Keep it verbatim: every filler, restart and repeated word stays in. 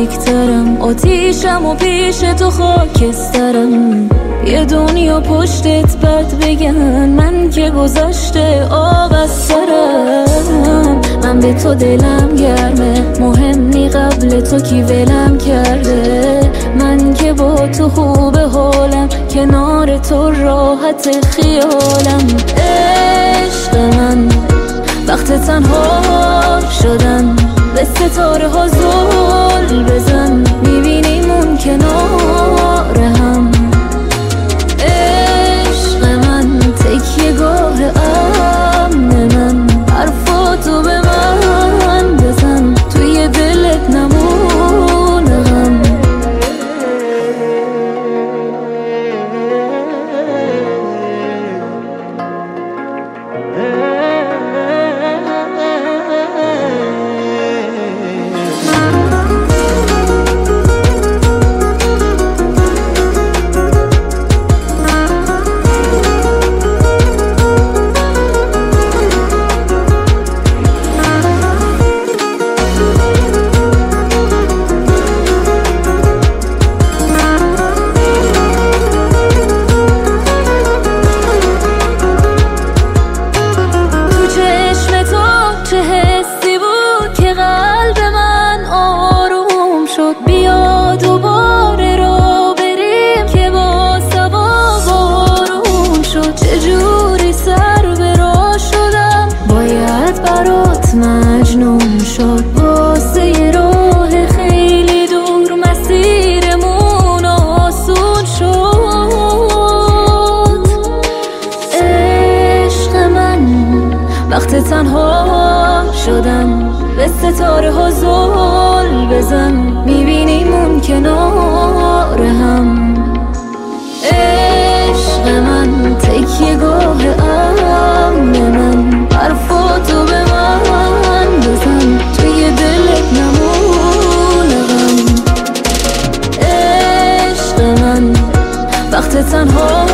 تاریکترم، آتیشم و پیش تو خاکسترم. یه دنیا پشتت بد بگن، من که گذشته آب از سرم. من به تو دلم گرمه، مهم نی قبل تو کی ولم کرده. من که با تو خوب حالم، کنار تو راحت خیالم. عشق من وقت تنها شدن، به ستاره ها زل بزن، میبینیم اون کنار هم. عشق من تکیه گاه امن من، حرفاتو به من بزن، توی دلت نمونه غم. بیا دوباره را بریم که با سوا بارون شد. چجوری سر به راه شدم، باید برات مجنون شد. واسه یه راه خیلی دور مسیرمون آسون شد. عشق من وقت تنها شدم، به ستاره ها زل بزن، میبینیم اون کنار هم. عشق من تکیه گاه امن من، حرفاتو به من بزن، توی دلت نمونه غم. عشق من وقت تنها